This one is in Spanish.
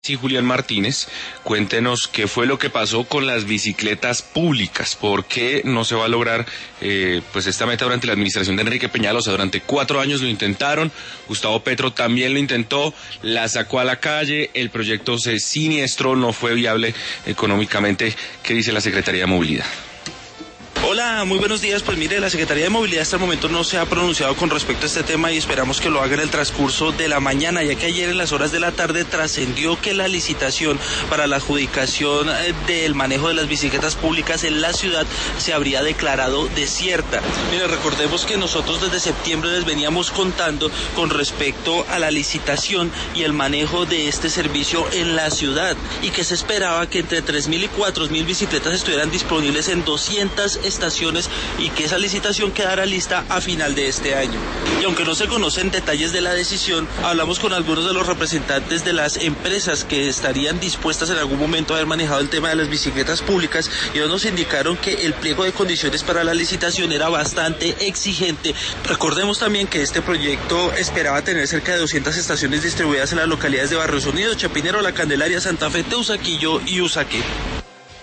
Sí, Julián Martínez, cuéntenos qué fue lo que pasó con las bicicletas públicas, por qué no se va a lograr pues esta meta durante la administración de Enrique Peñalosa. Durante 4 años lo intentaron, Gustavo Petro también lo intentó, la sacó a la calle, el proyecto se siniestró, no fue viable económicamente. ¿Qué dice la Secretaría de Movilidad? Hola, muy buenos días. Pues mire, la Secretaría de Movilidad hasta el momento no se ha pronunciado con respecto a este tema y esperamos que lo haga en el transcurso de la mañana, ya que ayer en las horas de la tarde trascendió que la licitación para la adjudicación del manejo de las bicicletas públicas en la ciudad se habría declarado desierta. Mire, recordemos que nosotros desde septiembre les veníamos contando con respecto a la licitación y el manejo de este servicio en la ciudad y que se esperaba que entre 3.000 y 4.000 bicicletas estuvieran disponibles en 200 estaciones y que esa licitación quedara lista a final de este año. Y aunque no se conocen detalles de la decisión, hablamos con algunos de los representantes de las empresas que estarían dispuestas en algún momento a haber manejado el tema de las bicicletas públicas y ellos nos indicaron que el pliego de condiciones para la licitación era bastante exigente. Recordemos también que este proyecto esperaba tener cerca de 200 estaciones distribuidas en las localidades de Barrios Unidos, Chapinero, La Candelaria, Santa Fe, Teusaquillo y Usaquén.